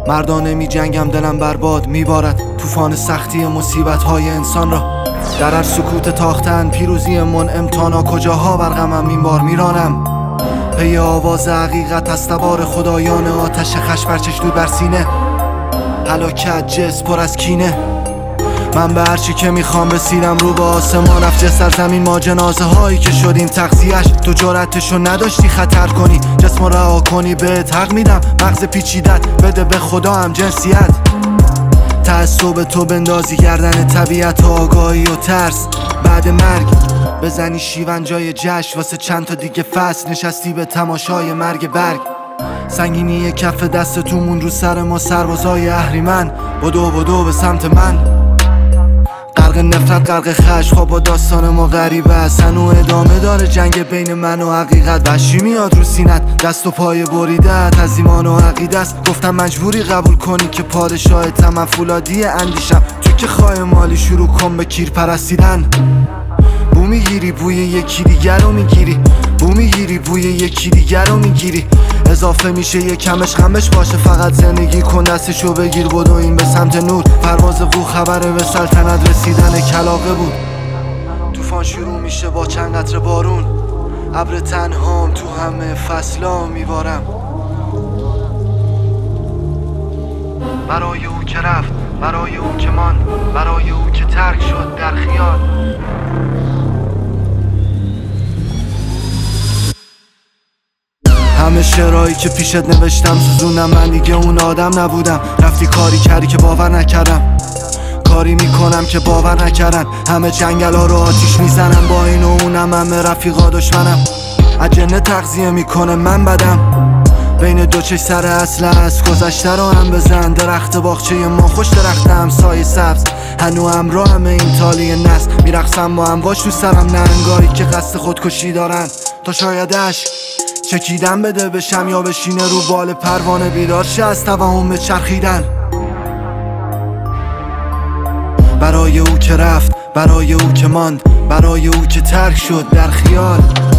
مردانه می جنگم، دلم برباد میبارد طوفان سختی مصیبت های انسان را. در هر سکوت تاختن پیروزی منعم، تانا کجاها بر غمم این بار میرانم. پی آواز حقیقت از تبار خدایان، آتش خش پرچش دود بر سینه، هلاکت جس پر از کینه. من به هرچی که میخوام رسیدم، رو به آسمان افجه سرزمین، ما جنازه هایی که شدیم تغذیه‌اش. تو جرأتشو نداشتی خطر کنی، جسمو رها کنی، بهت حق میدم مغز پیچیدت، بده به خدا هم جنسیت. تعصب تو بندازی گردن طبیعت و آگاهی و ترس، بعد مرگ بزنی شیون جای جشن، واسه چند تا دیگه فصل نشستی به تماشای مرگ برگ. سنگینی کف دستتون رو سر ما سربازای اهریمن، بدو به سمت من. غرق نفرت غرق خشم، خواب با داستان ما غریبه است، هنو ادامه داره جنگ بین من و حقیقت. وحشی میاد رو سینت، دست و پای بریدت از ایمان و عقیده است. گفتم مجبوری قبول کنی که پادشاهتم، من فولادی اندیشم، تو که خواه مالی شروع کن به کیر پرستیدن. بو میگیری بوی یکی دیگر رو میگیری، بو میگیری بوی یکی دیگر رو میگیری. اضافه میشه یه کمش خمش باشه، فقط زندگی کن دستشو بگیر، بدو این به سمت نور. پرواز وو خبره به سلطنت رسیدن کلاغه بود. طوفان شروع میشه با چند قطره بارون، ابر تنهام تو همه فصلا میبارم. برای او که رفت، برای او که ماند، برای او که ترک شد در خیال. همه شعرهایی که پیشت نوشتم سوزوندم، من دیگه اون آدم نبودم. رفتی کاری کردی که باور نکردم، کاری میکنم که باور نکردن. همه جنگل ها رو آتیش میزنم، با این و اونم همه رفیقا دشمنم. اجنه تغذیه میکنه من بدم، بین دو چش سر اصل است. گذشته رو هم بزن، درخت باغچه ما خوش درخت همسایه سبز، هنو همراه همه این تالی نسل. میرقصم با امواج تو سرم، نهنگایی که قصد خودکشی دارن. تا شایدش چکیدن بده بشم، یا بشینه رو بال پروانه بیدار شه از توهم چرخیدن. برای او که رفت، برای او که ماند، برای او که ترک شد در خیال.